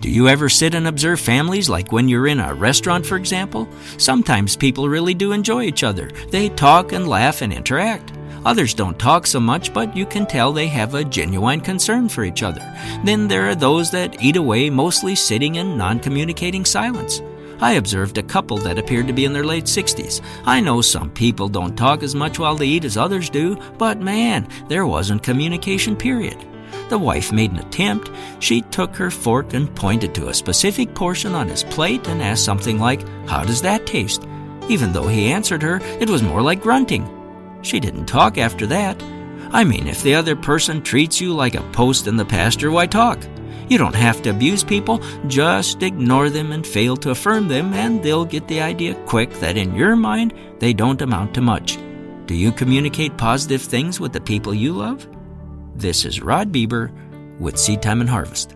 Do you ever sit and observe families like when you're in a restaurant, for example? Sometimes people really do enjoy each other. They talk and laugh and interact. Others don't talk so much, but you can tell they have a genuine concern for each other. Then there are those that eat away, mostly sitting in non-communicating silence. I observed a couple that appeared to be in their late 60s. I know some people don't talk as much while they eat as others do, but man, there wasn't communication, period. The wife made an attempt. She took her fork and pointed to a specific portion on his plate and asked something like, "How does that taste?" Even though he answered her, it was more like grunting. She didn't talk after that. I mean, if the other person treats you like a post in the pasture, why talk? You don't have to abuse people, just ignore them and fail to affirm them, and they'll get the idea quick that in your mind, they don't amount to much. Do you communicate positive things with the people you love? This is Rod Bieber with Seed Time and Harvest.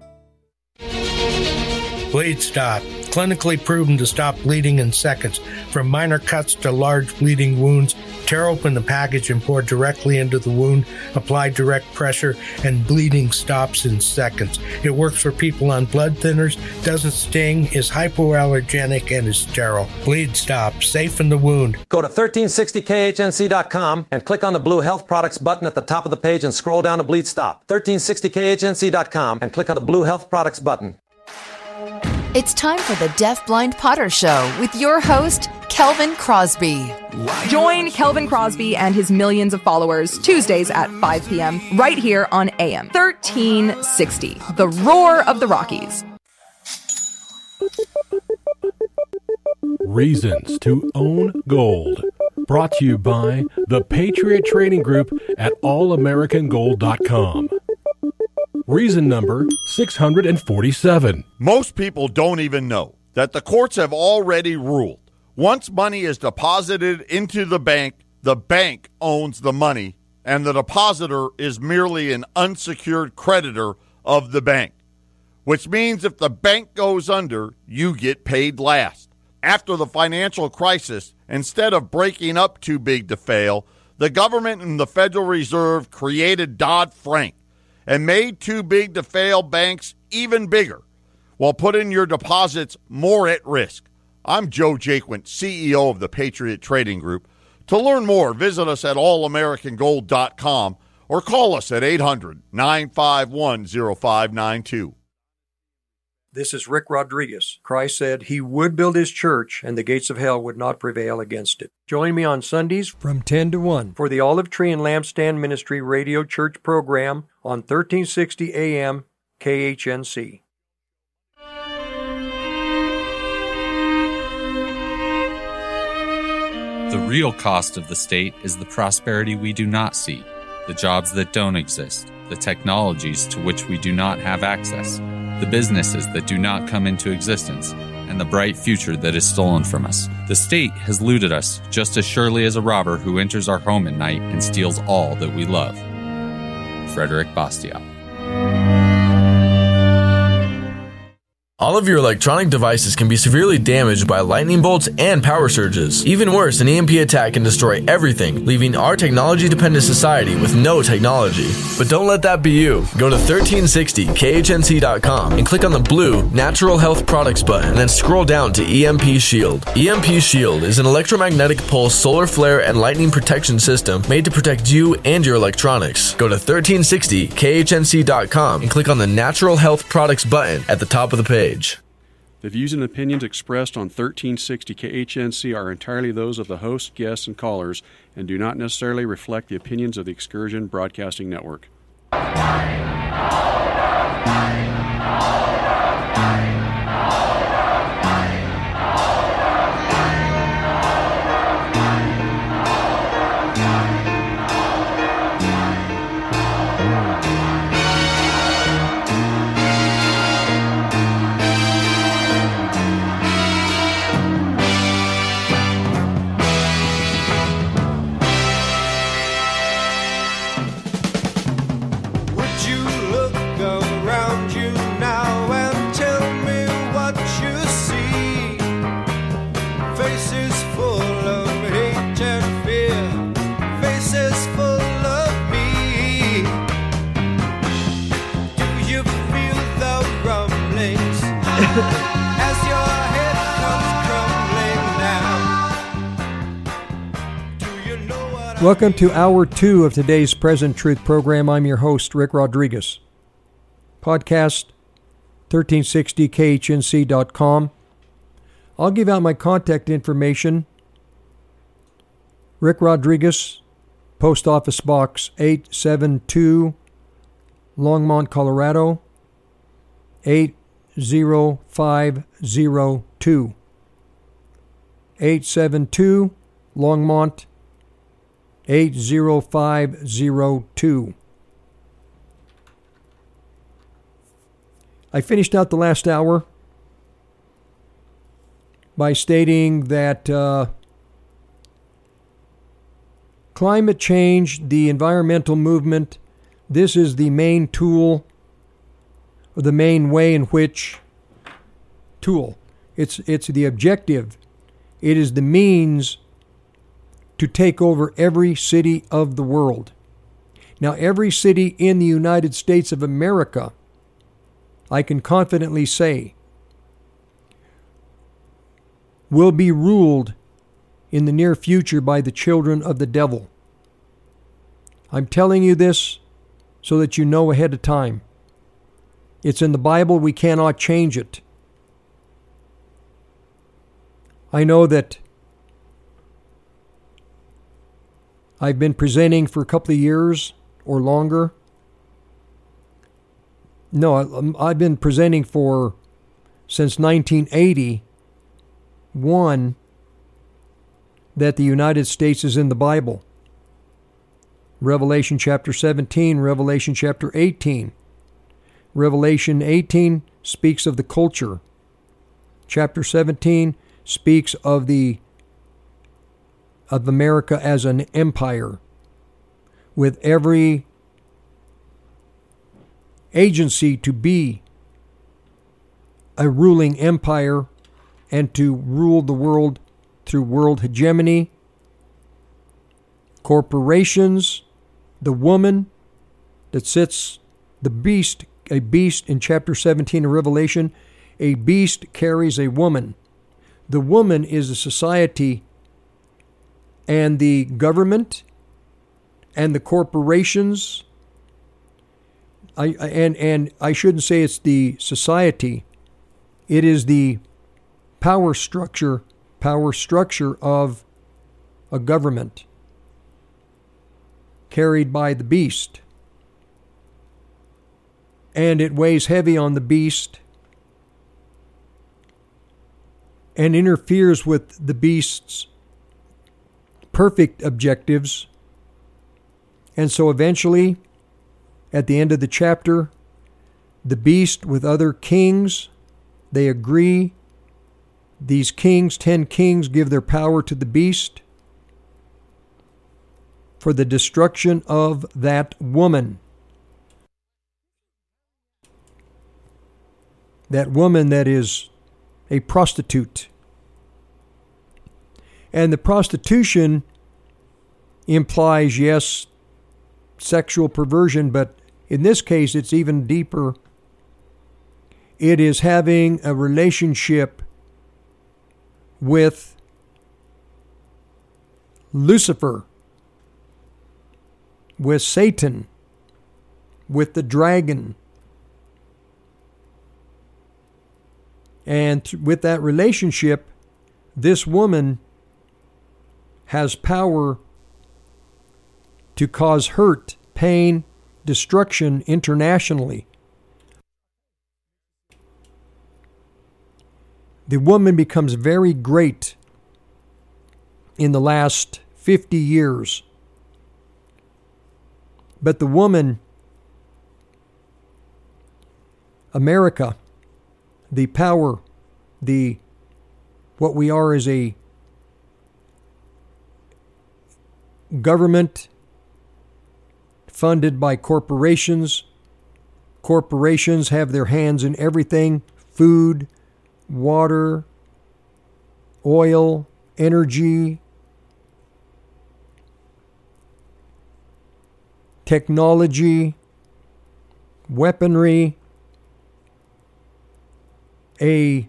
Bleed Stop. Clinically proven to stop bleeding in seconds. From minor cuts to large bleeding wounds, tear open the package and pour directly into the wound. Apply direct pressure and bleeding stops in seconds. It works for people on blood thinners, doesn't sting, is hypoallergenic, and is sterile. Bleed Stop. Safe in the wound. Go to 1360khnc.com and click on the blue Health Products button at the top of the page and scroll down to Bleed Stop. 1360khnc.com and click on the blue Health Products button. It's time for the Deaf Blind Potter Show with your host, Kelvin Crosby. Join Kelvin Crosby and his millions of followers Tuesdays at 5 p.m. right here on AM 1360, the roar of the Rockies. Reasons to Own Gold. Brought to you by the Patriot Trading Group at allamericangold.com. Reason number 647. Most people don't even know that the courts have already ruled. Once money is deposited into the bank owns the money, and the depositor is merely an unsecured creditor of the bank. Which means if the bank goes under, you get paid last. After the financial crisis, instead of breaking up too big to fail, the government and the Federal Reserve created Dodd-Frank and made too big to fail banks even bigger, while putting your deposits more at risk. I'm Joe Jaquint, CEO of the Patriot Trading Group. To learn more, visit us at allamericangold.com or call us at 800-951-0592. This is Rick Rodriguez. Christ said he would build his church and the gates of hell would not prevail against it. Join me on Sundays from 10 to 1 for the Olive Tree and Lampstand Ministry Radio Church program on 1360 AM KHNC. The real cost of the state is the prosperity we do not see, the jobs that don't exist, the technologies to which we do not have access, the businesses that do not come into existence, and the bright future that is stolen from us. The state has looted us just as surely as a robber who enters our home at night and steals all that we love. Frederick Bastiat. All of your electronic devices can be severely damaged by lightning bolts and power surges. Even worse, an EMP attack can destroy everything, leaving our technology-dependent society with no technology. But don't let that be you. Go to 1360khnc.com and click on the blue Natural Health Products button, and then scroll down to EMP Shield. EMP Shield is an electromagnetic pulse solar flare and lightning protection system made to protect you and your electronics. Go to 1360khnc.com and click on the Natural Health Products button at the top of the page. The views and opinions expressed on 1360 KHNC are entirely those of the host, guests, and callers, and do not necessarily reflect the opinions of the Excursion Broadcasting Network. Would you look around you? as your head comes crumbling down. Do you know what Welcome to Hour 2 of today's Present Truth program. I'm your host, Rick Rodriguez. Podcast 1360khnc.com. I'll give out my contact information. Rick Rodriguez, Post Office Box 872, Longmont, Colorado 80502. 872, Longmont 80502. I finished out the last hour by stating that climate change, the environmental movement, this is the main tool, or the main way in which it's the objective. It is the means to take over every city of the world. Now, every city in the United States of America, I can confidently say, will be ruled in the near future by the children of the devil. I'm telling you this so that you know ahead of time. It's in the Bible. We cannot change it. I know that I've been presenting for a couple of years or longer. No, I've been presenting since 1981 that the United States is in the Bible. Revelation chapter 17, Revelation chapter 18. Revelation 18 speaks of the culture. Chapter 17 speaks of America as an empire, with every agency to be a ruling empire and to rule the world through world hegemony, corporations, the woman that sits, the beast, a beast in chapter 17 of Revelation, a beast carries a woman. The woman is the society and the government and the corporations. And I shouldn't say it's the society. It is the power structure of a government carried by the beast. And it weighs heavy on the beast and interferes with the beast's perfect objectives. And so eventually, at the end of the chapter, the beast with other kings, they agree. These kings, 10 kings, give their power to the beast for the destruction of that woman. That woman that is a prostitute. And the prostitution implies, yes, sexual perversion, but in this case, it's even deeper. It is having a relationship with Lucifer, with Satan, with the dragon. And with that relationship, this woman has power to cause hurt, pain, destruction internationally. The woman becomes very great in the last 50 years. But the woman, America, the power, what we are is a government funded by corporations. Corporations have their hands in everything: food, water, oil, energy, technology, weaponry. a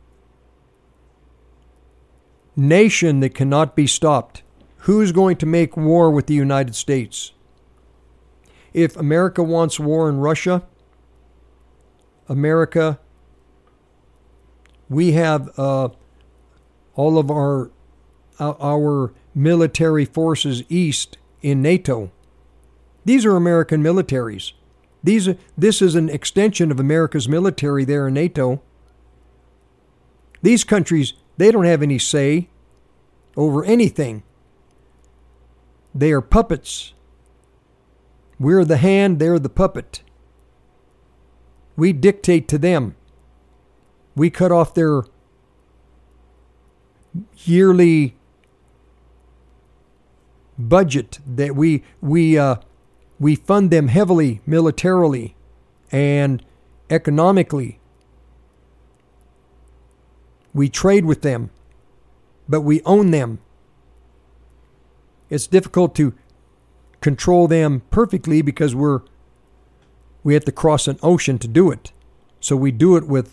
nation that cannot be stopped. Who's going to make war with the United States? If America wants war in Russia, America, we have all of our military forces east in NATO. These are American militaries. This is an extension of America's military there in NATO. These countries, they don't have any say over anything. They are puppets. We're the hand, they're the puppet. We dictate to them. We cut off their yearly budget that we fund them heavily militarily and economically. We trade with them, but we own them. It's difficult to control them perfectly because we have to cross an ocean to do it. So we do it with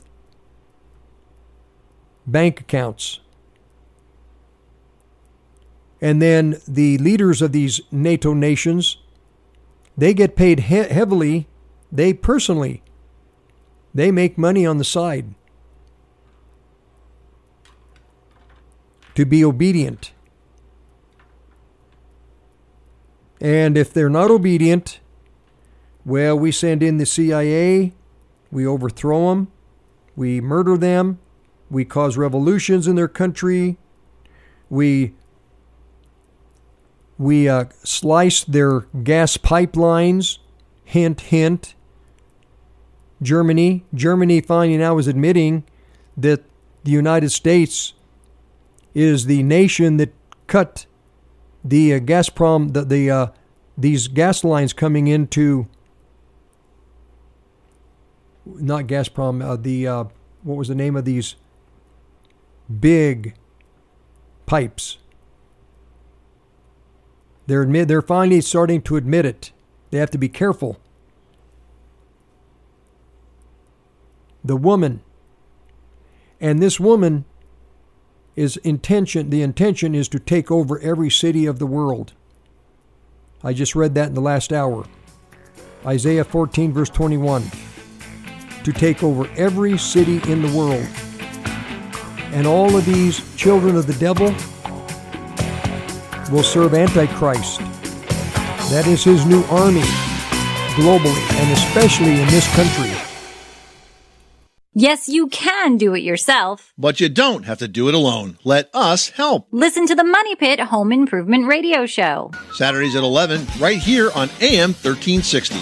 bank accounts. And then the leaders of these NATO nations, they get paid heavily. They make money on the side to be obedient. And if they're not obedient, well, we send in the CIA, we overthrow them, we murder them, we cause revolutions in their country, we slice their gas pipelines, hint, hint. Germany finally now is admitting that the United States is the nation that cut the Gazprom, these gas lines coming into, not Gazprom, what was the name of these big pipes? They're finally starting to admit it. They have to be careful. The woman, and this woman the intention is to take over every city of the world. I just read that in the last hour. Isaiah 14 verse 21. To take over every city in the world. And all of these children of the devil will serve Antichrist. That is his new army, globally, and especially in this country. Yes, you can do it yourself. But you don't have to do it alone. Let us help. Listen to the Money Pit Home Improvement Radio Show. Saturdays at 11, right here on AM 1360.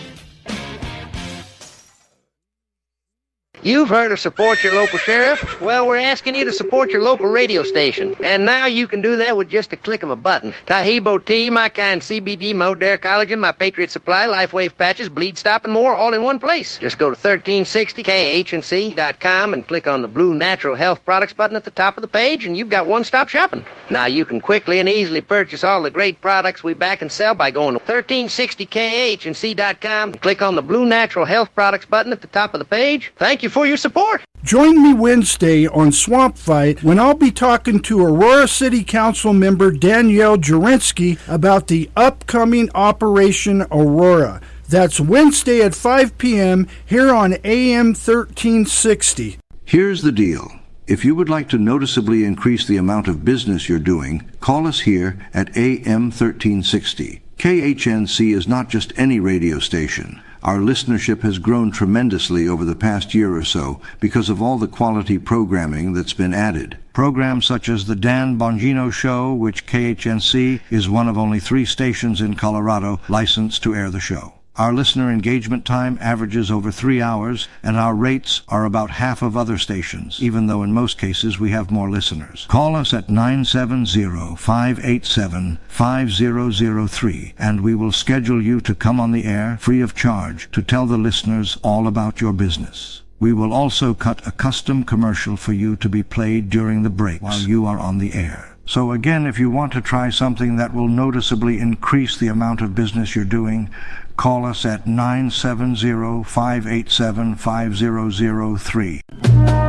You've heard of support your local sheriff? Well, we're asking you to support your local radio station. And now you can do that with just a click of a button. Tahibo tea, my kind CBD, Modere Collagen, my Patriot Supply, LifeWave patches, Bleed Stop, and more, all in one place. Just go to 1360khnc.com and click on the blue Natural Health Products button at the top of the page, and you've got one-stop shopping. Now you can quickly and easily purchase all the great products we back and sell by going to 1360khnc.com and click on the blue Natural Health Products button at the top of the page. Thank you for your support. Join me Wednesday on Swamp Fight when I'll be talking to Aurora City Council member Danielle Jurinsky about the upcoming Operation Aurora. That's Wednesday at 5 p.m. here on AM 1360. Here's the deal. If you would like to noticeably increase the amount of business you're doing, call us here at AM 1360. KHNC is not just any radio station. Our listenership has grown tremendously over the past year or so because of all the quality programming that's been added. Programs such as The Dan Bongino Show, which KHNC is one of only 3 stations in Colorado licensed to air the show. Our listener engagement time averages over 3 hours, and our rates are about half of other stations, even though in most cases we have more listeners. Call us at 970-587-5003, and we will schedule you to come on the air free of charge to tell the listeners all about your business. We will also cut a custom commercial for you to be played during the breaks while you are on the air. So again, if you want to try something that will noticeably increase the amount of business you're doing, call us at 970-587-5003.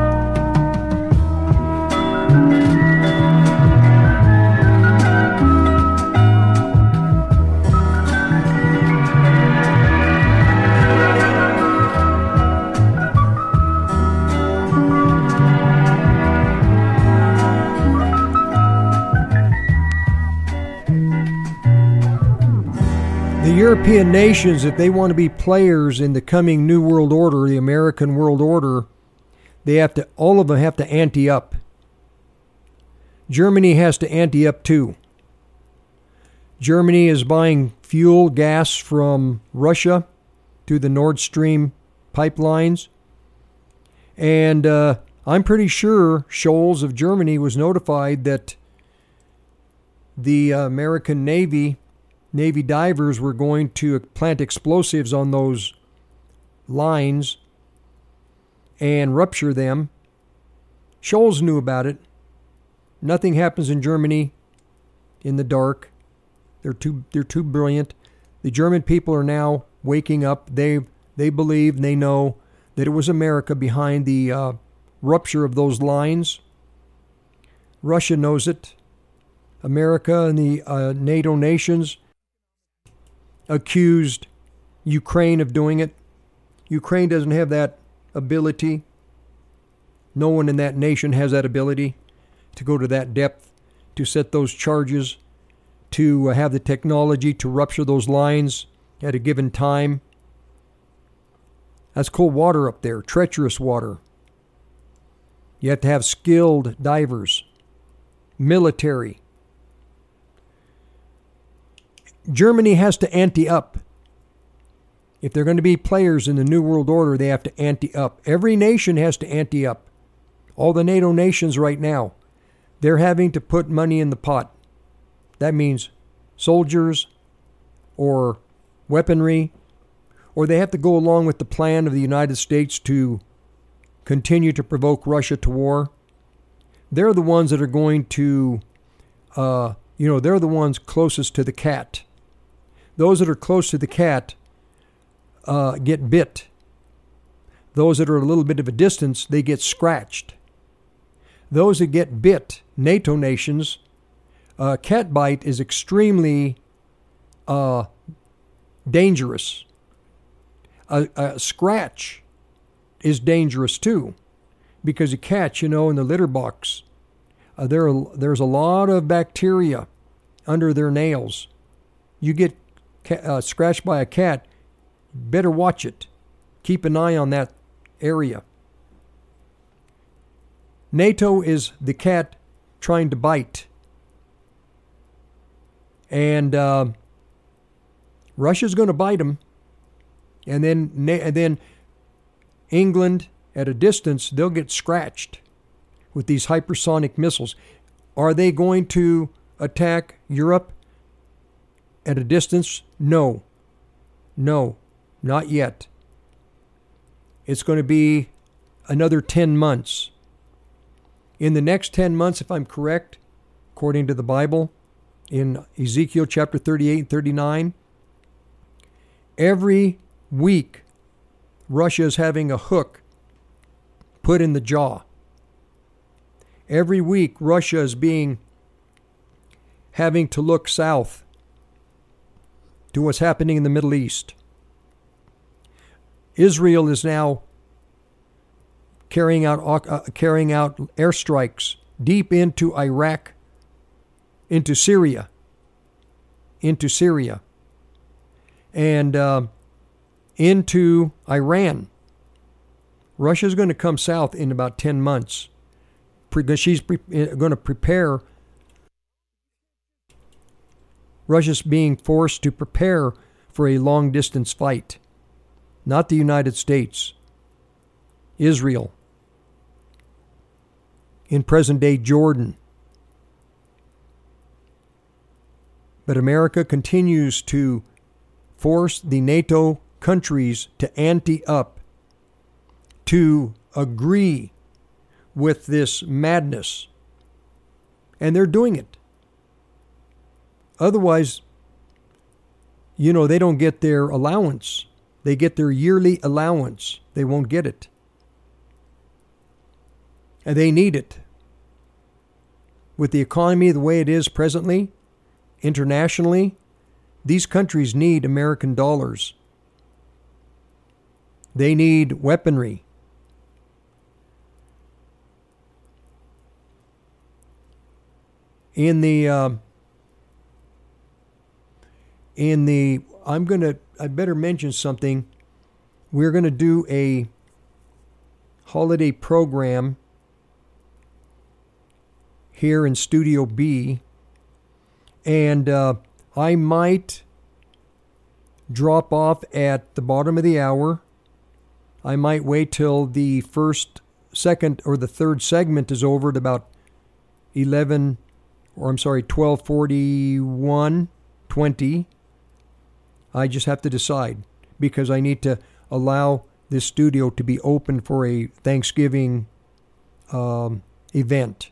European nations, if they want to be players in the coming New World Order, the American World Order, all of them have to ante up. Germany has to ante up too. Germany is buying fuel, gas from Russia through the Nord Stream pipelines. And I'm pretty sure Scholz of Germany was notified that the American Navy divers were going to plant explosives on those lines and rupture them. Scholz knew about it. Nothing happens in Germany in the dark. They're too brilliant. The German people are now waking up. They believe, they know that it was America behind the rupture of those lines. Russia knows it. America and the NATO nations accused Ukraine of doing it. Ukraine doesn't have that ability. No one in that nation has that ability to go to that depth, to set those charges, to have the technology to rupture those lines at a given time. That's cold water up there, treacherous water. You have to have skilled divers, military. Germany has to ante up. If they're going to be players in the New World Order, they have to ante up. Every nation has to ante up. All the NATO nations right now, they're having to put money in the pot. That means soldiers or weaponry, or they have to go along with the plan of the United States to continue to provoke Russia to war. They're the ones that are going to, they're the ones closest to the cat. Those that are close to the cat get bit. Those that are a little bit of a distance, they get scratched. Those that get bit, NATO nations, cat bite is extremely dangerous. A scratch is dangerous too, because a cat, in the litter box, there's a lot of bacteria under their nails. You get scratched by a cat, better watch it. Keep an eye on that area. NATO is the cat trying to bite. And Russia's going to bite them. And then England, at a distance, they'll get scratched with these hypersonic missiles. Are they going to attack Europe at a distance? No, not yet. It's going to be another 10 months. In the next 10 months, if I'm correct, according to the Bible, in Ezekiel chapter 38 and 39, every week Russia is having a hook put in the jaw. Every week Russia is having to look south to what's happening in the Middle East. Israel is now carrying out airstrikes deep into Iraq, into Syria, and into Iran. Russia's going to come south in about 10 months because she's going to prepare. Russia's being forced to prepare for a long-distance fight. Not the United States. Israel. In present-day Jordan. But America continues to force the NATO countries to ante up, to agree with this madness. And they're doing it. Otherwise, they don't get their allowance. They get their yearly allowance. They won't get it. And they need it. with the economy the way it is presently, internationally, these countries need American dollars. They need weaponry. I better mention something. We're going to do a holiday program here in Studio B, and I might drop off at the bottom of the hour. I might wait till the second or the third segment is over at about 12:41:20. I just have to decide, because I need to allow this studio to be open for a Thanksgiving event.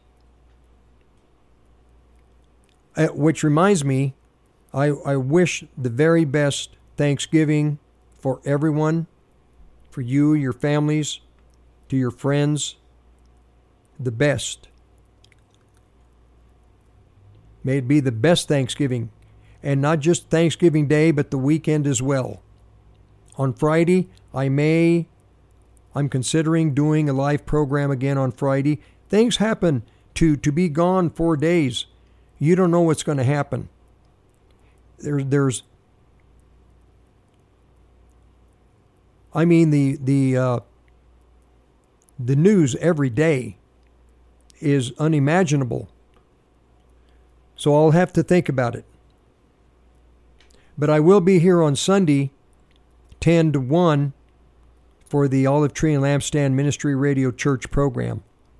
Which reminds me, I wish the very best Thanksgiving for everyone, for you, your families, to your friends, the best. May it be the best Thanksgiving, and not just Thanksgiving Day, but the weekend as well. On Friday, I'm considering doing a live program again on Friday. Things happen to be gone 4 days. You don't know what's going to happen. The news every day is unimaginable. So I'll have to think about it. But I will be here on Sunday, 10 to 1, for the Olive Tree and Lampstand Ministry Radio Church program.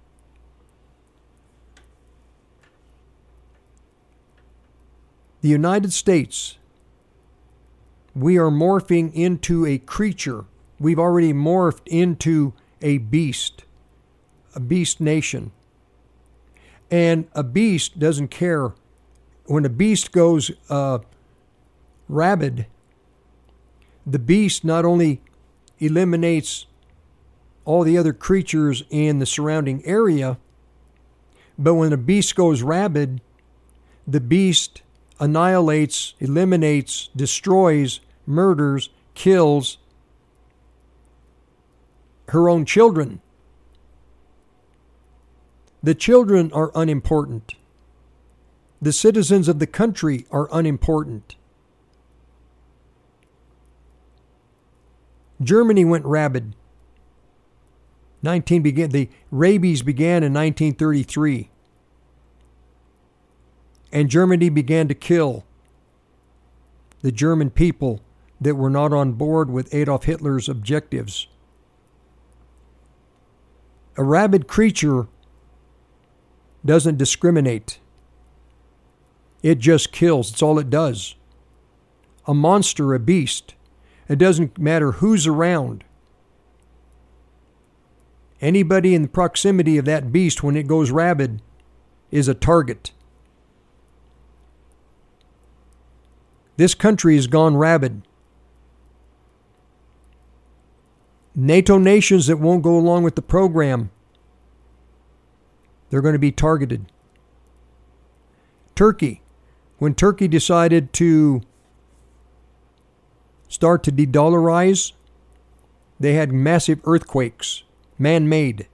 The United States, we are morphing into a creature. We've already morphed into a beast nation. And a beast doesn't care. When a beast goes rabid, the beast not only eliminates all the other creatures in the surrounding area, but when a beast goes rabid, the beast annihilates, eliminates, destroys, murders, kills her own children. The children are unimportant. The citizens of the country are unimportant. Germany went rabid. The rabies began in 1933. And Germany began to kill the German people that were not on board with Adolf Hitler's objectives. A rabid creature doesn't discriminate. It just kills. It's all it does. A monster, a beast. It doesn't matter who's around. Anybody in the proximity of that beast when it goes rabid is a target. This country has gone rabid. NATO nations that won't go along with the program, they're going to be targeted. Turkey, when Turkey decided to start to de-dollarize, they had massive earthquakes, man-made.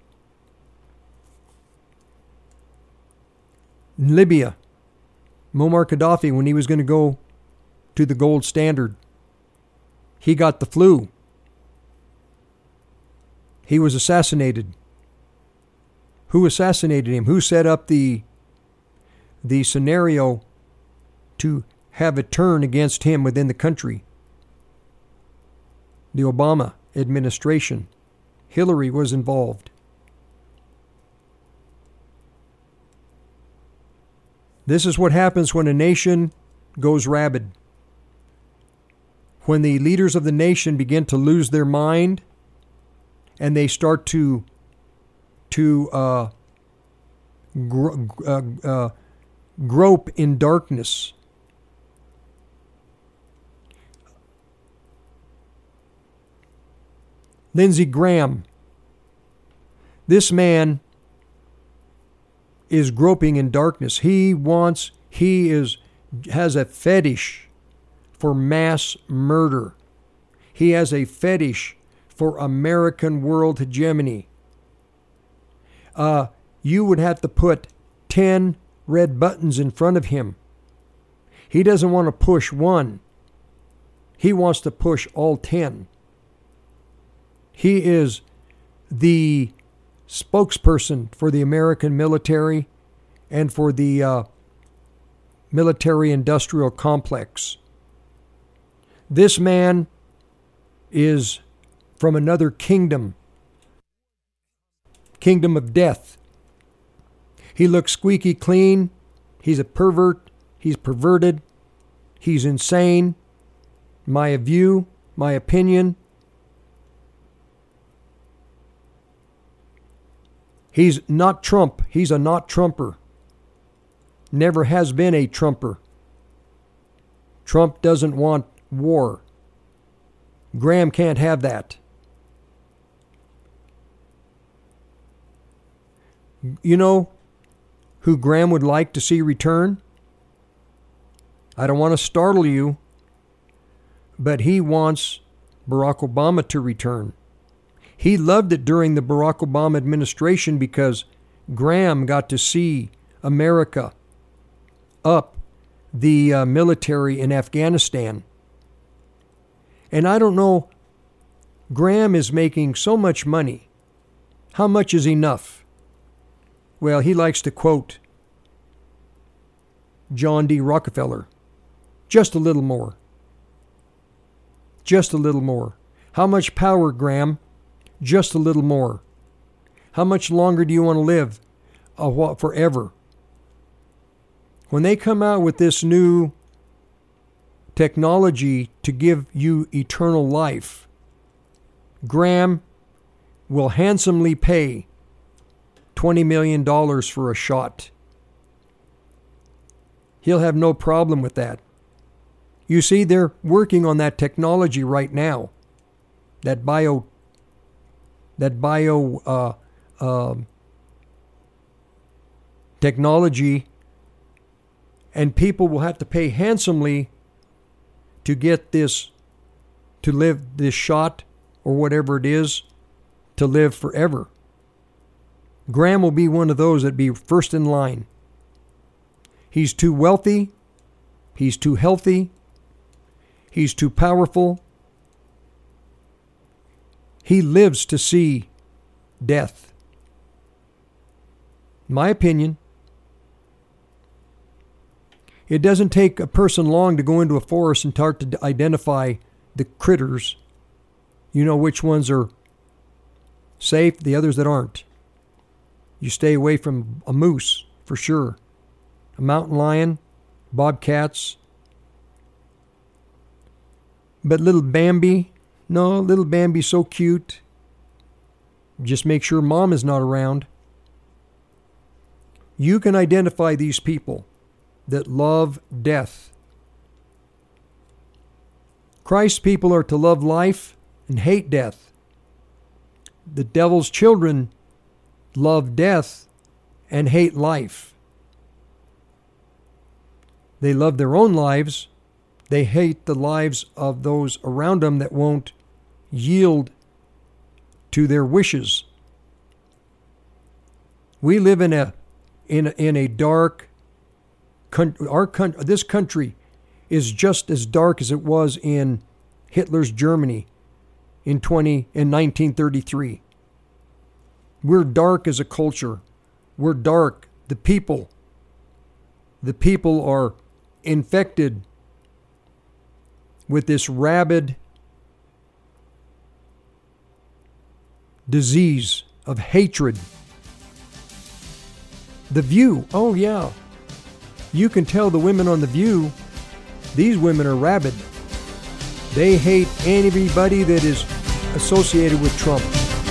In Libya, Muammar Gaddafi, when he was going to go to the gold standard, he got the flu. He was assassinated. Who assassinated him? Who set up the scenario to have a turn against him within the country? The Obama administration. Hillary was involved. This is what happens when a nation goes rabid. When the leaders of the nation begin to lose their mind and they start to grope in darkness. Lindsey Graham, this man is groping in darkness. He has a fetish for mass murder. He has a fetish for American world hegemony. You would have to put 10 red buttons in front of him. He doesn't want to push one. He wants to push all 10. He is the spokesperson for the American military and for the military-industrial complex. This man is from another kingdom of death. He looks squeaky clean. He's a pervert. He's perverted. He's insane. My view, my opinion. He's not Trump. He's a not Trumper. Never has been a Trumper. Trump doesn't want war. Graham can't have that. You know who Graham would like to see return? I don't want to startle you, but he wants Barack Obama to return. He loved it during the Barack Obama administration because Graham got to see America up the military in Afghanistan. And I don't know, Graham is making so much money. How much is enough? Well, he likes to quote John D. Rockefeller. Just a little more. Just a little more. How much power, Graham? Just a little more. How much longer do you want to live? Forever. When they come out with this new technology to give you eternal life, Graham will handsomely pay $20 million for a shot. He'll have no problem with that. You see, they're working on that technology right now. That bio technology, and people will have to pay handsomely to get this, to live this shot or whatever it is, to live forever. Graham will be one of those that be first in line. He's too wealthy. He's too healthy. He's too powerful. He lives to see death. My opinion. It doesn't take a person long to go into a forest and start to identify the critters. You know which ones are safe, the others that aren't. You stay away from a moose, for sure. A mountain lion, bobcats. But little Bambi, no, little Bambi's so cute. Just make sure mom is not around. You can identify these people that love death. Christ's people are to love life and hate death. The devil's children love death and hate life. They love their own lives. They hate the lives of those around them that won't yield to their wishes. We live in a dark country. This country is just as dark as it was in Hitler's Germany in 1933. We're dark as a culture. We're dark. The people are infected with this rabid disease of hatred. The View, oh yeah. You can tell the women on The View, these women are rabid. They hate anybody that is associated with Trump.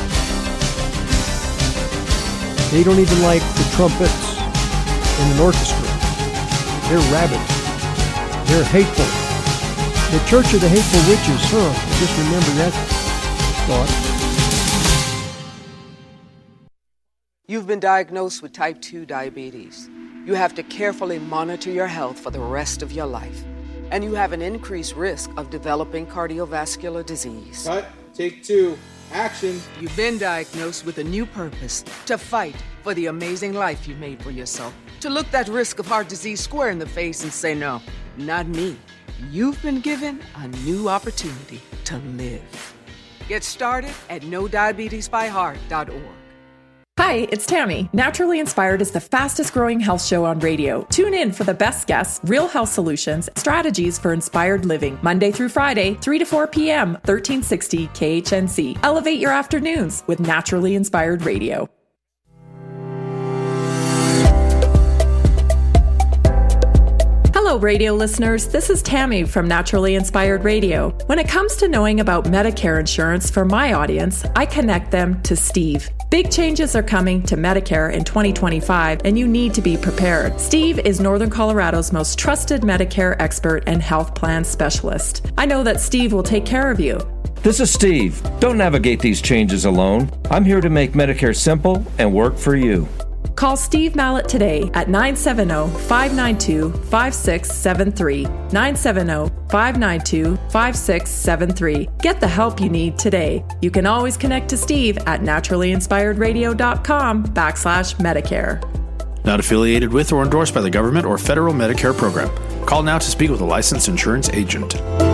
They don't even like the trumpets in an orchestra. They're rabid. They're hateful. The Church of the Hateful Witches, just remember that thought. You've been diagnosed with type 2 diabetes. You have to carefully monitor your health for the rest of your life. And you have an increased risk of developing cardiovascular disease. Cut. Take 2. Action. You've been diagnosed with a new purpose: to fight for the amazing life you made for yourself. To look that risk of heart disease square in the face and say, no, not me. You've been given a new opportunity to live. Get started at NoDiabetesByHeart.org. Hi, it's Tammy. Naturally Inspired is the fastest growing health show on radio. Tune in for the best guests, real health solutions, strategies for inspired living. Monday through Friday, 3 to 4 p.m., 1360 KHNC. Elevate your afternoons with Naturally Inspired Radio. Hello, radio listeners. This is Tammy from Naturally Inspired Radio. When it comes to knowing about Medicare insurance for my audience, I connect them to Steve. Big changes are coming to Medicare in 2025, and you need to be prepared. Steve is Northern Colorado's most trusted Medicare expert and health plan specialist. I know that Steve will take care of you. This is Steve. Don't navigate these changes alone. I'm here to make Medicare simple and work for you. Call Steve Mallett today at 970-592-5673. 970-592-5673. Get the help you need today. You can always connect to Steve at naturallyinspiredradio.com/Medicare. Not affiliated with or endorsed by the government or federal Medicare program. Call now to speak with a licensed insurance agent.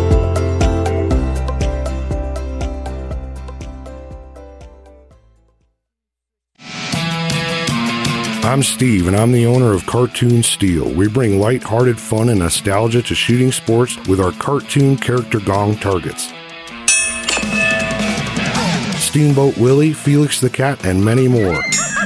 I'm Steve, and I'm the owner of Cartoon Steel. We bring light-hearted fun and nostalgia to shooting sports with our cartoon character gong targets. Steamboat Willie, Felix the Cat, and many more.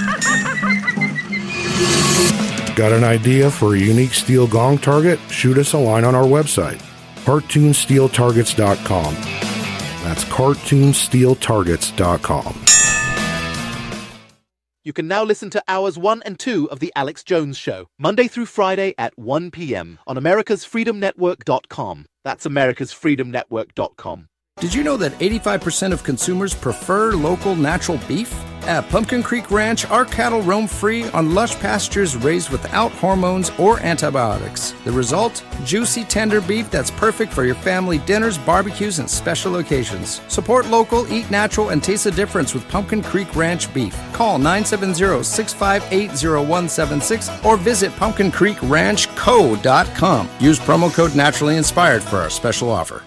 Got an idea for a unique steel gong target? Shoot us a line on our website, cartoonsteeltargets.com. That's cartoonsteeltargets.com. You can now listen to Hours 1 and 2 of The Alex Jones Show, Monday through Friday at 1 p.m. on americasfreedomnetwork.com. That's americasfreedomnetwork.com. Did you know that 85% of consumers prefer local natural beef? At Pumpkin Creek Ranch, our cattle roam free on lush pastures raised without hormones or antibiotics. The result? Juicy, tender beef that's perfect for your family dinners, barbecues, and special occasions. Support local, eat natural, and taste the difference with Pumpkin Creek Ranch beef. Call 970-658-0176 or visit pumpkincreekranchco.com. Use promo code Naturally Inspired for our special offer.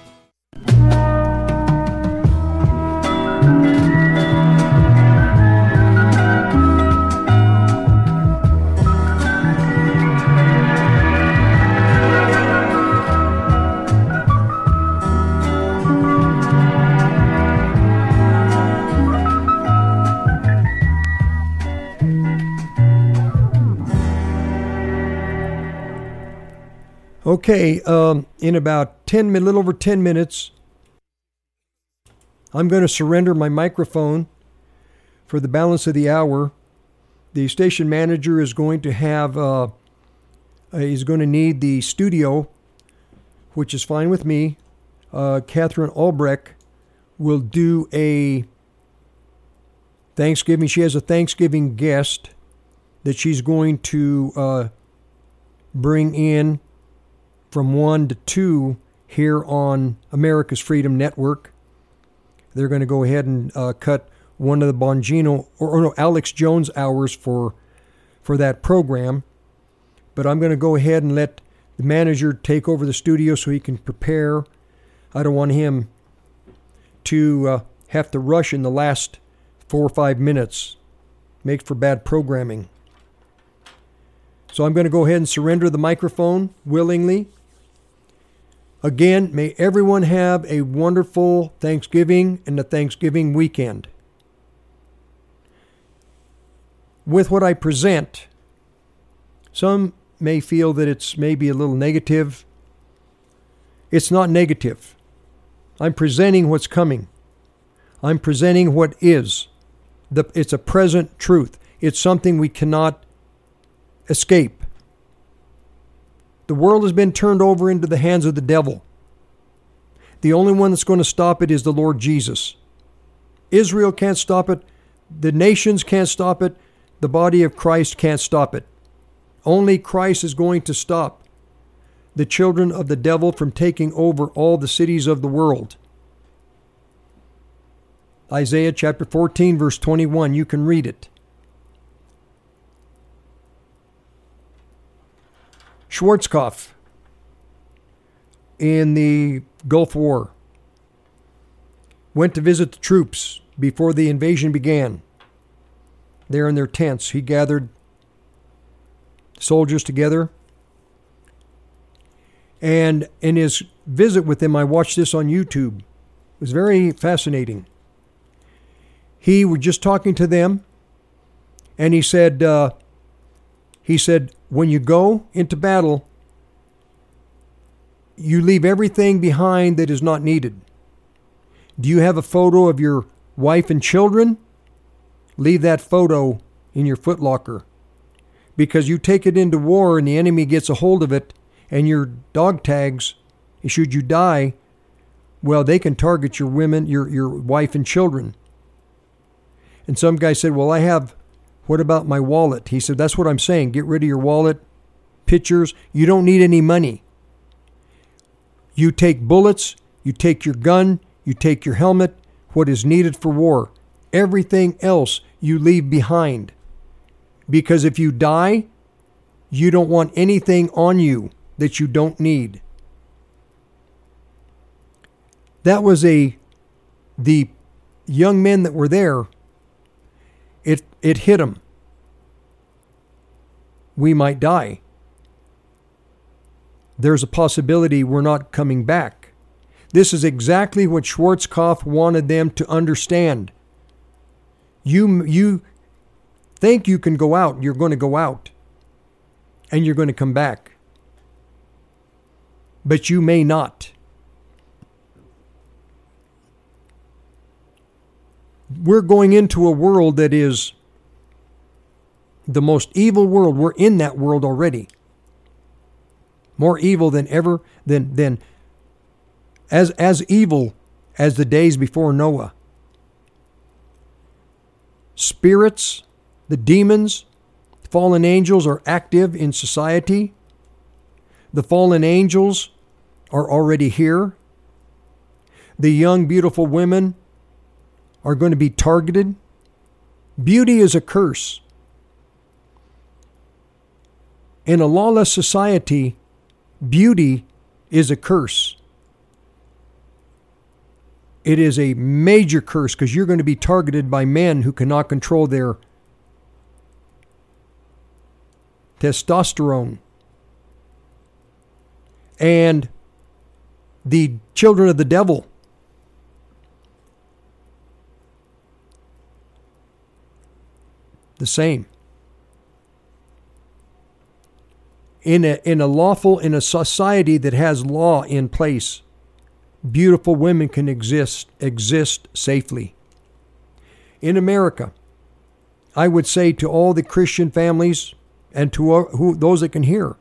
Okay, in about a little over 10 minutes, I'm going to surrender my microphone for the balance of the hour. The station manager is going to have, he's going to need the studio, which is fine with me. Catherine Albrecht will do a Thanksgiving. She has a Thanksgiving guest that she's going to bring in from 1 to 2 here on America's Freedom Network. They're going to go ahead and cut one of the Bongino or Alex Jones hours for that program. But I'm going to go ahead and let the manager take over the studio so he can prepare. I don't want him to have to rush in the last 4 or 5 minutes. Makes for bad programming. So I'm going to go ahead and surrender the microphone willingly. Again, may everyone have a wonderful Thanksgiving and a Thanksgiving weekend. With what I present, some may feel that it's maybe a little negative. It's not negative. I'm presenting what's coming. I'm presenting what is. It's a present truth. It's something we cannot escape. The world has been turned over into the hands of the devil. The only one that's going to stop it is the Lord Jesus. Israel can't stop it. The nations can't stop it. The body of Christ can't stop it. Only Christ is going to stop the children of the devil from taking over all the cities of the world. Isaiah chapter 14, verse 21, you can read it. Schwarzkopf in the Gulf War went to visit the troops before the invasion began. There in their tents, he gathered soldiers together. And in his visit with them, I watched this on YouTube. It was very fascinating. He was just talking to them, and he said, when you go into battle, you leave everything behind that is not needed. Do you have a photo of your wife and children? Leave that photo in your footlocker, because you take it into war and the enemy gets a hold of it, and your dog tags, should you die, well, they can target your women, your wife and children. And some guy said, well, what about my wallet? He said, that's what I'm saying. Get rid of your wallet, pictures. You don't need any money. You take bullets, you take your gun, you take your helmet, what is needed for war. Everything else you leave behind. Because if you die, you don't want anything on you that you don't need. That was the young men that were there, it hit them. We might die. There's a possibility we're not coming back. This is exactly what Schwarzkopf wanted them to understand. You think you can go out, you're going to go out, and you're going to come back. But you may not. We're going into a world that is the most evil world. We're in that world already. More evil than ever, than as evil as the days before Noah. Spirits, the demons, fallen angels are active in society. The fallen angels are already here. The young, beautiful women are going to be targeted. Beauty is a curse. In a lawless society, beauty is a curse. It is a major curse because you're going to be targeted by men who cannot control their testosterone. And the children of the devil. The same. In a society that has law in place, beautiful women can exist safely. In America, I would say to all the Christian families and to those that can hear,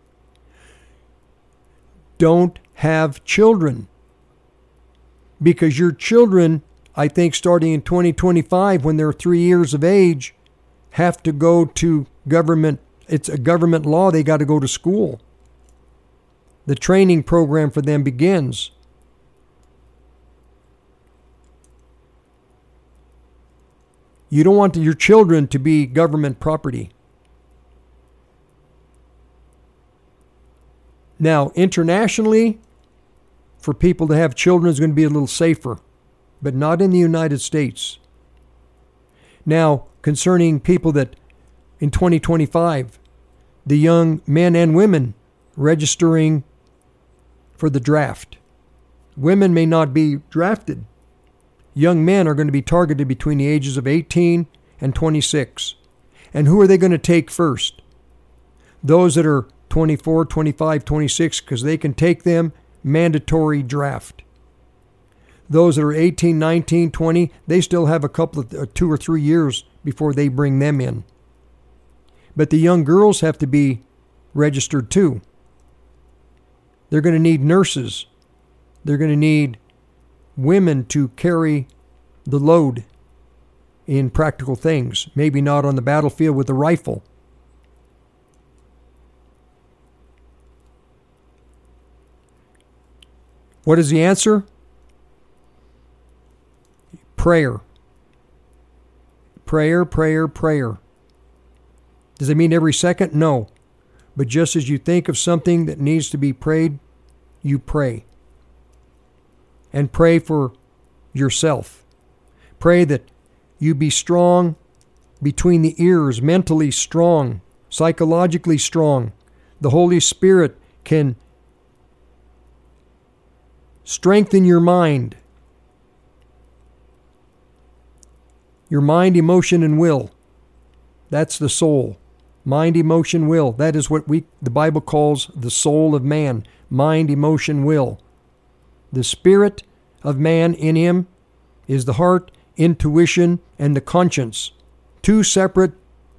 don't have children. Because your children, I think starting in 2025, when they're 3 years of age, have to go to government. It's a government law. They got to go to school. The training program for them begins. You don't want your children to be government property. Now, internationally, for people to have children is going to be a little safer, but not in the United States. Now, concerning people that in 2025, the young men and women registering for the draft. Women may not be drafted. Young men are going to be targeted between the ages of 18 and 26. And who are they going to take first? Those that are 24, 25, 26, because they can take them mandatory draft. Those that are 18, 19, 20, they still have a couple of 2 or 3 years before they bring them in. But the young girls have to be registered too. They're going to need nurses. They're going to need women to carry the load in practical things, maybe not on the battlefield with a rifle. What is the answer? Prayer. Prayer, prayer, prayer. Does it mean every second? No. But just as you think of something that needs to be prayed, you pray. And pray for yourself. Pray that you be strong between the ears, mentally strong, psychologically strong. The Holy Spirit can strengthen your mind. Your mind, emotion, and will. That's the soul. Mind, emotion, will. That is what the Bible calls the soul of man. Mind, emotion, will. The spirit of man in him is the heart, intuition, and the conscience. Two separate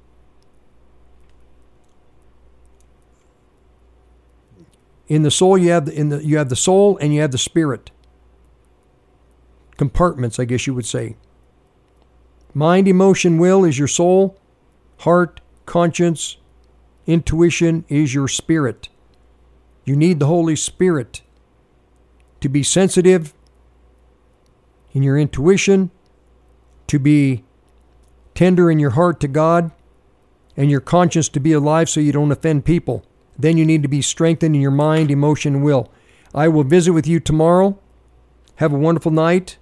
in the soul. You have the soul and you have the spirit. Compartments, I guess you would say. Mind, emotion, will is your soul. Heart, conscience, intuition is your spirit. You need the Holy Spirit to be sensitive in your intuition, to be tender in your heart to God, and your conscience to be alive so you don't offend people. Then you need to be strengthened in your mind, emotion, and will. I will visit with you tomorrow. Have a wonderful night.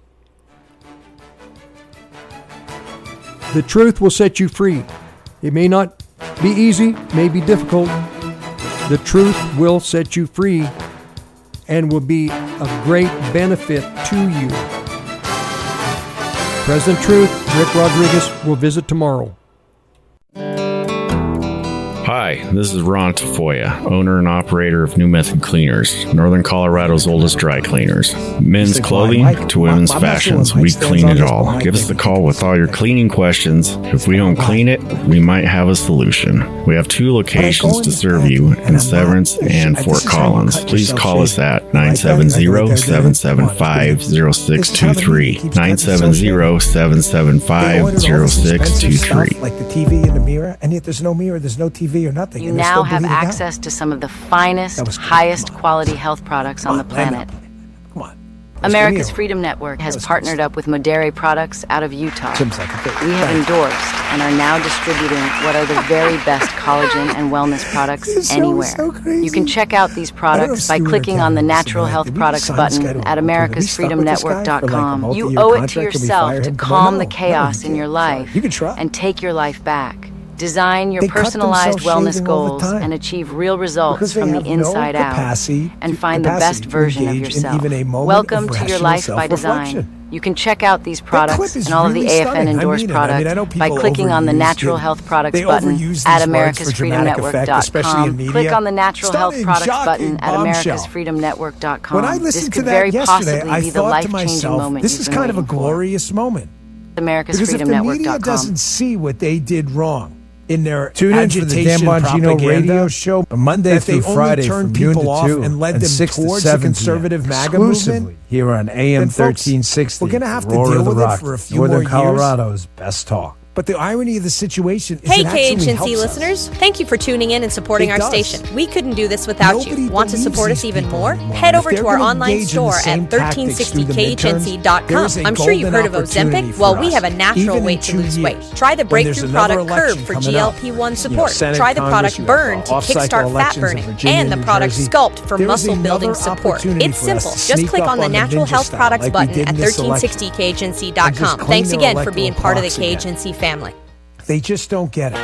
The truth will set you free. It may not be easy, may be difficult. The truth will set you free and will be a great benefit to you. President Truth, Rick Rodriguez, will visit tomorrow. Hi, this is Ron Tafoya, owner and operator of New Method Cleaners, Northern Colorado's oldest dry cleaners. Men's clothing to women's fashions, we clean it all. Give us a call with all your cleaning questions. If we don't clean it, we might have a solution. We have 2 locations to serve you in Severance and Fort Collins. Please call us at 970-775-0623. 970-775-0623. Like the TV in the mirror, and yet there's no mirror, there's no TV or nothing. You now have access to some of the finest, highest quality health products on the planet. Come on. America's Freedom Network has partnered up with Modere Products out of Utah. We have endorsed and are now distributing what are the very best collagen and wellness products anywhere. You can check out these products by clicking on the Natural Health Products button at americasfreedomnetwork.com. You owe it to yourself to calm the chaos in your life and take your life back. Design your personalized wellness goals and achieve real results from the inside out, and find the best version of yourself. Welcome to your life by design. You can check out these products and all of the AFN endorsed products by clicking on the Natural Health Products button at americasfreedomnetwork.com. Click on the Natural Health Products button at americasfreedomnetwork.com. This could very possibly be the life-changing moment. This is kind of a glorious moment. Because if the media doesn't see what they did wrong in their tune in for the Dan Bongino radio show Monday through Friday from noon to 2 and led them 6 towards to 7 the conservative MAGA movement here on AM 1360. We're going to have to Roar deal of the with Rock, it for a few Northern more Colorado's best talk. But the irony of the situation is hey, it actually KHNC listeners. Thank you for tuning in and supporting our station. We couldn't do this without you. Want to support us even more? Head over to our online store at 1360khnc.com. I'm sure you've heard of Ozempic. Well, we have a natural way to lose weight. Try the breakthrough product Curb for GLP-1 support. Try the product Burn to kickstart fat burning. And the product Sculpt for muscle building support. It's simple. Just click on the Natural Health Products button at 1360khnc.com. Thanks again for being part of the KHNC family. They just don't get it.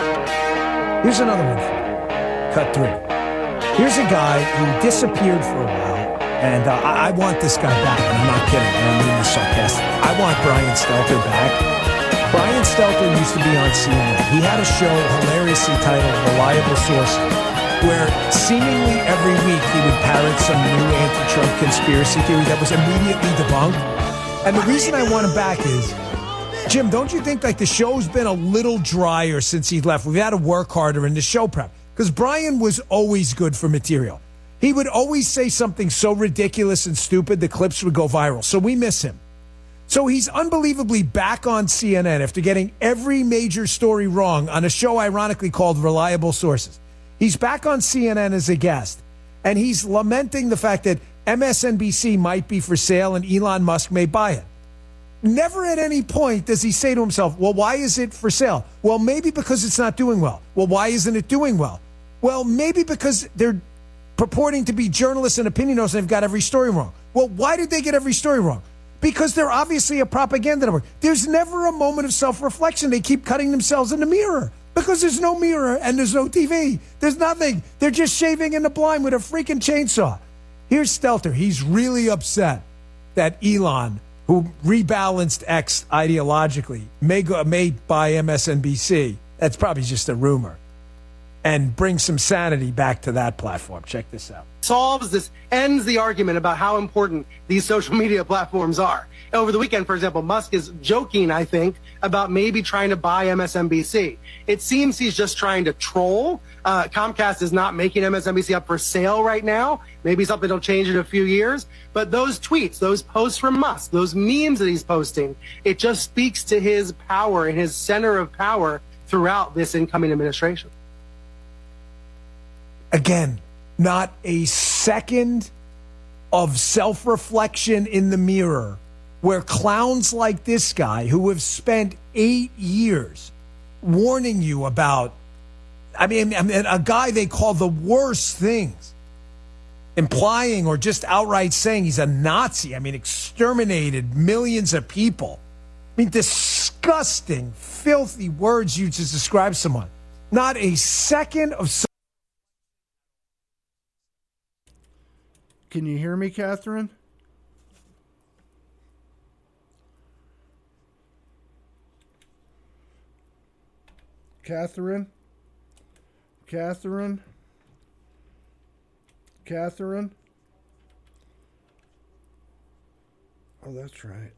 Here's another one. Cut 3. Here's a guy who disappeared for a while, and I want this guy back, and I'm not kidding. I don't mean this sarcastic. I want Brian Stelter back. Brian Stelter used to be on CNN. He had a show hilariously titled Reliable Sources, where seemingly every week he would parrot some new anti-Trump conspiracy theory that was immediately debunked. And the reason I want him back is, Jim, don't you think like the show's been a little drier since he left? We've had to work harder in the show prep because Brian was always good for material. He would always say something so ridiculous and stupid the clips would go viral. So we miss him. So he's unbelievably back on CNN after getting every major story wrong on a show ironically called Reliable Sources. He's back on CNN as a guest, and he's lamenting the fact that MSNBC might be for sale and Elon Musk may buy it. Never at any point does he say to himself, well, why is it for sale? Well, maybe because it's not doing well. Well, why isn't it doing well? Well, maybe because they're purporting to be journalists and opinionaires and they've got every story wrong. Well, why did they get every story wrong? Because they're obviously a propaganda network. There's never a moment of self-reflection. They keep cutting themselves in the mirror because there's no mirror and there's no TV. There's nothing. They're just shaving in the blind with a freaking chainsaw. Here's Stelter. He's really upset that Elon, who rebalanced X ideologically, may buy MSNBC. That's probably just a rumor. And bring some sanity back to that platform. Check this out. Ends the argument about how important these social media platforms are. Over the weekend, for example, Musk is joking, I think, about maybe trying to buy MSNBC. It seems he's just trying to troll. Comcast is not making MSNBC up for sale right now. Maybe something will change in a few years. But those tweets, those posts from Musk, those memes that he's posting, it just speaks to his power and his center of power throughout this incoming administration. Again, not a second of self-reflection in the mirror where clowns like this guy who have spent 8 years warning you about, I mean, a guy they call the worst things, implying or just outright saying he's a Nazi. I mean, exterminated millions of people. I mean, disgusting, filthy words used to describe someone. Not a second of. Can you hear me, Catherine? Catherine? Catherine? Catherine? Oh, that's right.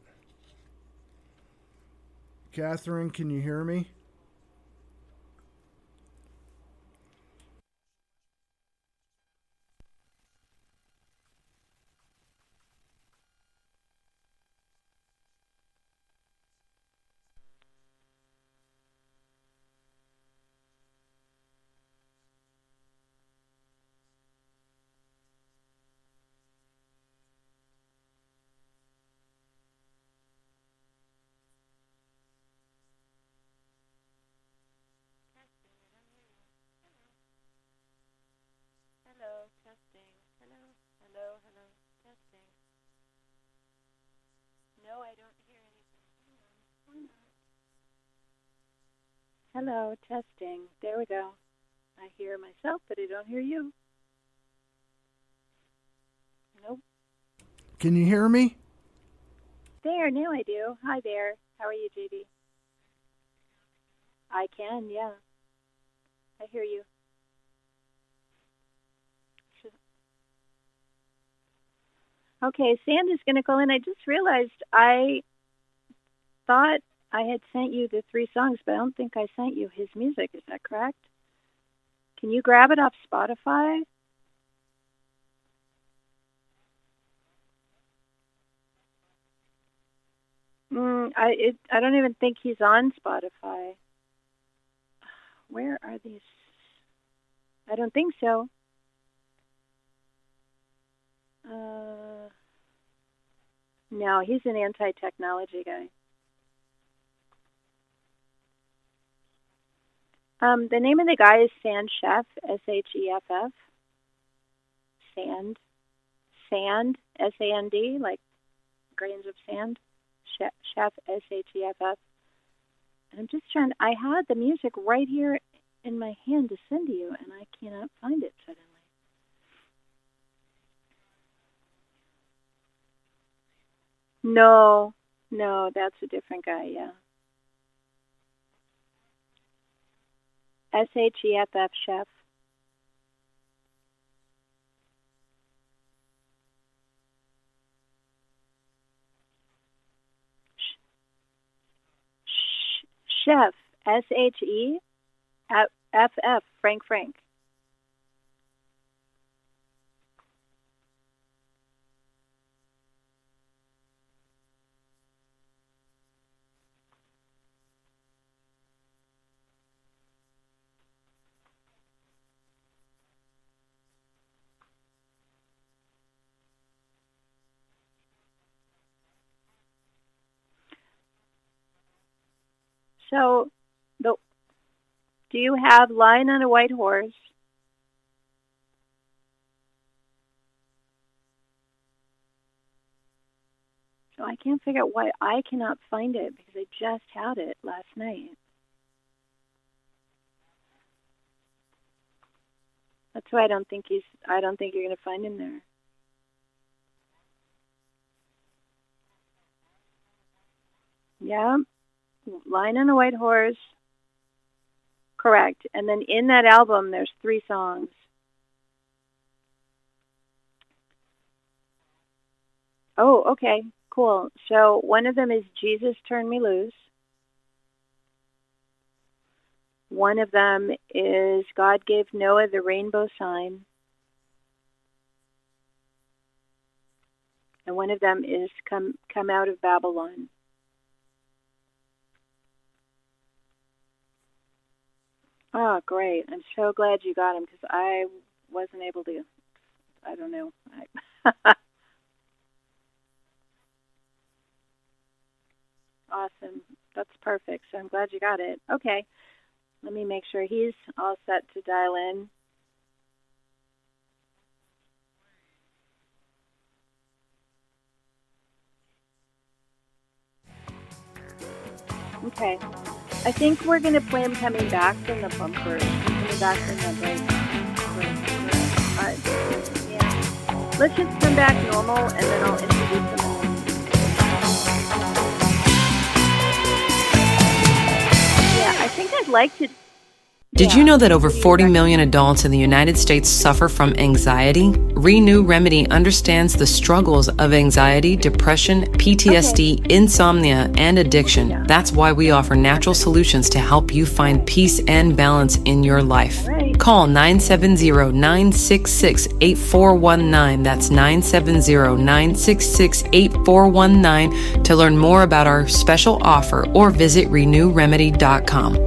Catherine, can you hear me? Hello, testing. There we go. I hear myself, but I don't hear you. Nope. Can you hear me? There, now I do. Hi there. How are you, JD? I can, yeah. I hear you. Okay, Sandy's going to call in. I just realized I thought I had sent you the 3 songs, but I don't think I sent you his music. Is that correct? Can you grab it off Spotify? I don't even think he's on Spotify. Where are these? I don't think so. No, he's an anti-technology guy. The name of the guy is Sand Chef, S-H-E-F-F. Sand, S-A-N-D, like grains of sand. Chef, S-H-E-F-F. And I'm just trying, I had the music right here in my hand to send to you, and I cannot find it suddenly. No, that's a different guy, yeah. S-H-E-F-F, Chef. Chef, S-H-E-F-F, Frank. So, do you have Lying on a White Horse? So I can't figure out why I cannot find it, because I just had it last night. That's why I don't think you're going to find him there. Yeah. Lying on a White Horse. Correct. And then in that album, there's 3 songs. Oh, okay. Cool. So one of them is Jesus Turn Me Loose. One of them is God Gave Noah the Rainbow Sign. And one of them is Come Out of Babylon. Oh, great. I'm so glad you got him, because I wasn't able to, I don't know. Awesome. That's perfect. So I'm glad you got it. Okay. Let me make sure he's all set to dial in. Okay. I think we're going to play him coming back from the bumper. Coming back from the break. Yeah. Let's just come back normal, and then I'll introduce him. I think I'd like to... Did you know that over 40 million adults in the United States suffer from anxiety? Renew Remedy understands the struggles of anxiety, depression, PTSD, insomnia, and addiction. That's why we offer natural solutions to help you find peace and balance in your life. Call 970-966-8419. That's 970-966-8419 to learn more about our special offer, or visit renewremedy.com.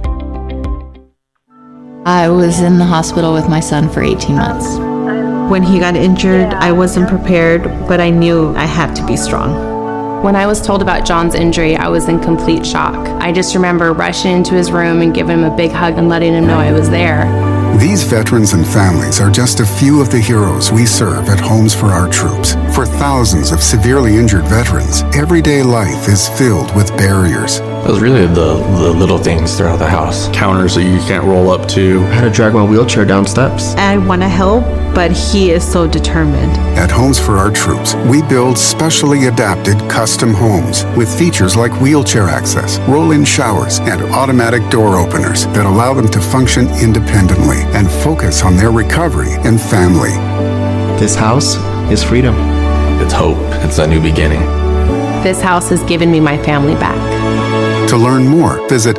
I was in the hospital with my son for 18 months. When he got injured, I wasn't prepared, but I knew I had to be strong. When I was told about John's injury, I was in complete shock. I just remember rushing into his room and giving him a big hug and letting him know I was there. These veterans and families are just a few of the heroes we serve at Homes for Our Troops. For thousands of severely injured veterans, everyday life is filled with barriers. It was really the little things throughout the house. Counters that you can't roll up to. I had to drag my wheelchair down steps. I want to help, but he is so determined. At Homes for Our Troops, we build specially adapted custom homes with features like wheelchair access, roll-in showers, and automatic door openers that allow them to function independently and focus on their recovery and family. This house is freedom. It's hope. It's a new beginning. This house has given me my family back. To learn more, visit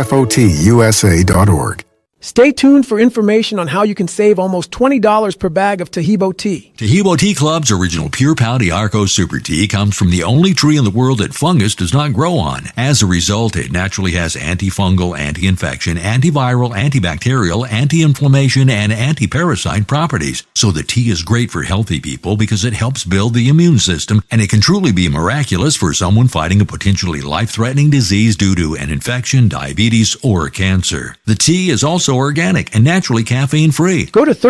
hfotusa.org. Stay tuned for information on how you can save almost $20 per bag of Tahibo tea. Tahibo Tea Club's original Pure Pau D'Arco Super Tea comes from the only tree in the world that fungus does not grow on. As a result, it naturally has antifungal, anti-infection, antiviral, antibacterial, anti-inflammation, and anti-parasite properties. So the tea is great for healthy people because it helps build the immune system, and it can truly be miraculous for someone fighting a potentially life-threatening disease due to an infection, diabetes, or cancer. The tea is also organic and naturally caffeine-free. Go to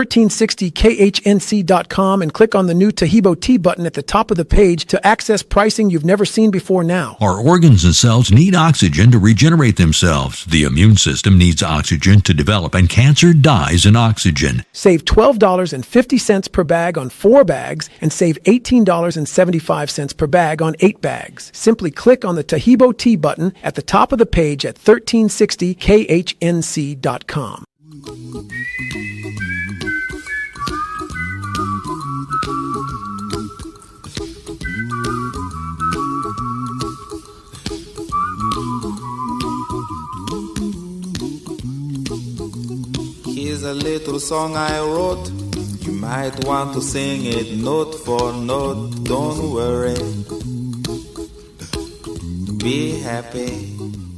1360khnc.com and click on the new Tahibo tea button at the top of the page to access pricing you've never seen before now. Our organs and cells need oxygen to regenerate themselves. The immune system needs oxygen to develop, and cancer dies in oxygen. Save $12.50 per bag on 4 bags and save $18.75 per bag on 8 bags. Simply click on the Tahibo tea button at the top of the page at 1360khnc.com. Here's a little song I wrote. You might want to sing it note for note. Don't worry. Be happy.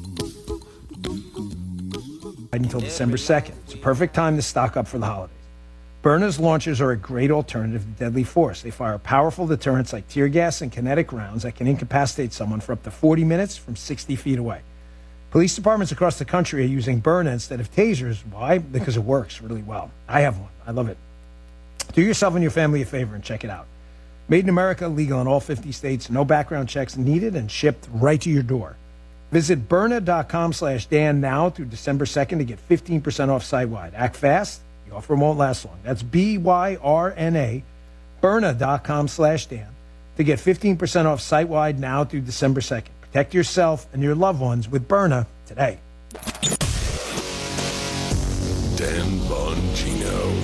Until December 2nd. It's a perfect time to stock up for the holidays. Byrna's launchers are a great alternative to deadly force. They fire powerful deterrents like tear gas and kinetic rounds that can incapacitate someone for up to 40 minutes from 60 feet away. Police departments across the country are using Byrna instead of tasers. Why? Because it works really well. I have one. I love it. Do yourself and your family a favor and check it out. Made in America, legal in all 50 states, no background checks needed, and shipped right to your door. Visit Byrna.com/Dan now through December 2nd to get 15% off site-wide. Act fast. The offer won't last long. That's BYRNA, Byrna.com/Dan to get 15% off site-wide now through December 2nd. Protect yourself and your loved ones with Byrna today. Dan Bongino.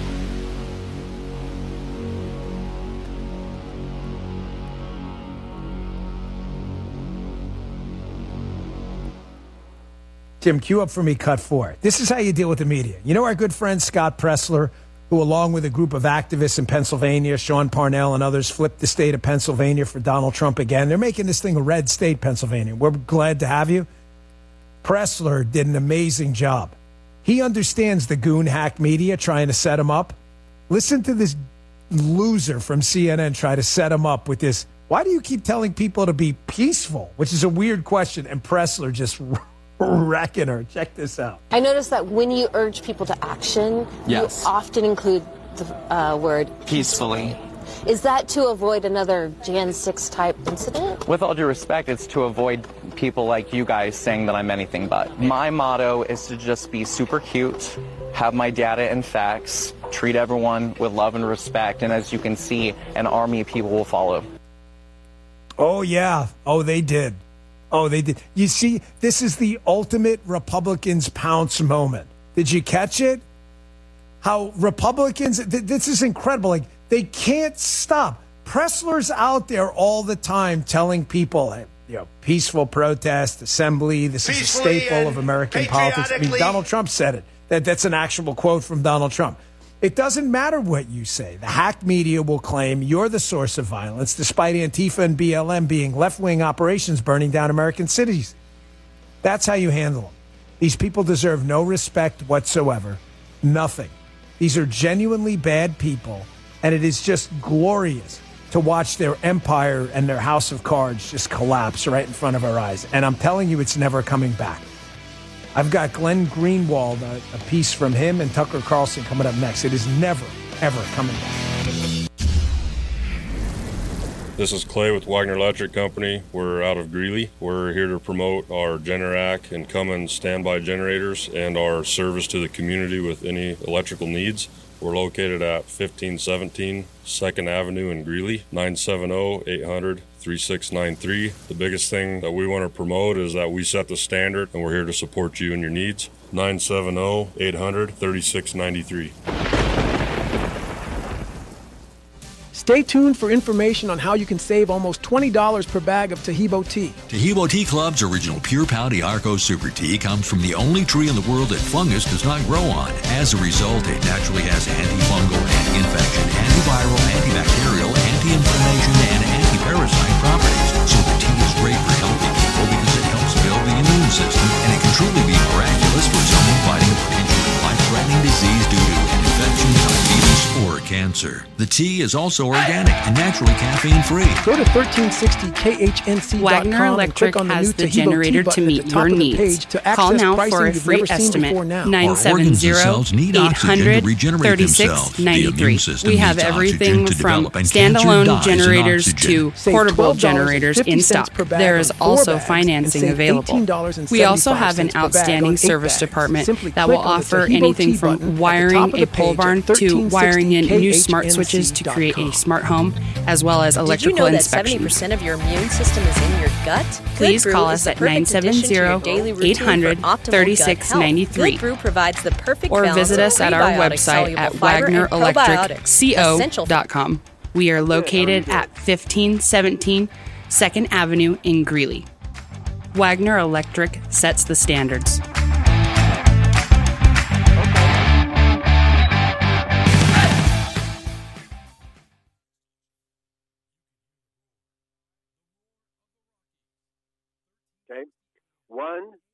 Tim, cue up for me cut 4. This is how you deal with the media. You know our good friend Scott Pressler, who along with a group of activists in Pennsylvania, Sean Parnell and others, flipped the state of Pennsylvania for Donald Trump again. They're making this thing a red state, Pennsylvania. We're glad to have you. Pressler did an amazing job. He understands the goon hack media trying to set him up. Listen to this loser from CNN try to set him up with this, why do you keep telling people to be peaceful? Which is a weird question, and Pressler just wrecking her. Check this out. I noticed that when you urge people to action, yes, you often include the word peacefully. Is that to avoid another Jan 6 type incident? With all due respect, it's to avoid people like you guys saying that I'm anything but. My motto is to just be super cute, have my data and facts, treat everyone with love and respect, and as you can see, an army of people will follow. Oh, yeah. Oh, they did. Oh, they did. You see, this is the ultimate Republicans pounce moment. Did you catch it? How Republicans, this is incredible. Like, they can't stop. Pressler's out there all the time telling people, peaceful protest, assembly, this is a staple of American politics. I mean, Donald Trump said it. That's an actual quote from Donald Trump. It doesn't matter what you say. The hacked media will claim you're the source of violence, despite Antifa and BLM being left-wing operations burning down American cities. That's how you handle them. These people deserve no respect whatsoever. Nothing. These are genuinely bad people, and it is just glorious to watch their empire and their house of cards just collapse right in front of our eyes. And I'm telling you, it's never coming back. I've got Glenn Greenwald, a piece from him, and Tucker Carlson coming up next. It is never, ever coming back. This is Clay with Wagner Electric Company. We're out of Greeley. We're here to promote our Generac and Cummins standby generators and our service to the community with any electrical needs. We're located at 1517 2nd Avenue in Greeley, 970-800-3693. The biggest thing that we want to promote is that we set the standard, and we're here to support you and your needs. 970-800-3693. Stay tuned for information on how you can save almost $20 per bag of Tahibo tea. Tahibo Tea Club's original Pure Pau D'Arco Super Tea comes from the only tree in the world that fungus does not grow on. As a result, it naturally has antifungal, anti-infection, antiviral, antibacterial, anti-inflammation, and anti-parasite properties. So the tea is great for healthy people because it helps build the immune system, and it can truly be miraculous for someone fighting a potentially life-threatening disease due to an infection, diabetes, or cancer. The tea is also organic and naturally caffeine-free. Go to 1360khnc.com. Wagner Electric has the generator to meet your needs. Call now for a free estimate. 970-800-3693. We have everything from standalone generators to portable generators in stock. There is also financing available. We also have an outstanding service department that will offer anything from wiring a pole barn to wiring in new smart switches to create a smart home, as well as electrical inspection. Did you know that 70% of your immune system is in your gut? Please call us at 970-800-3693. Good Brew provides the perfect or visit us at our website at WagnerElectricCO.com. We are located at 1517 2nd Avenue in Greeley. Wagner Electric sets the standards. Okay, 1,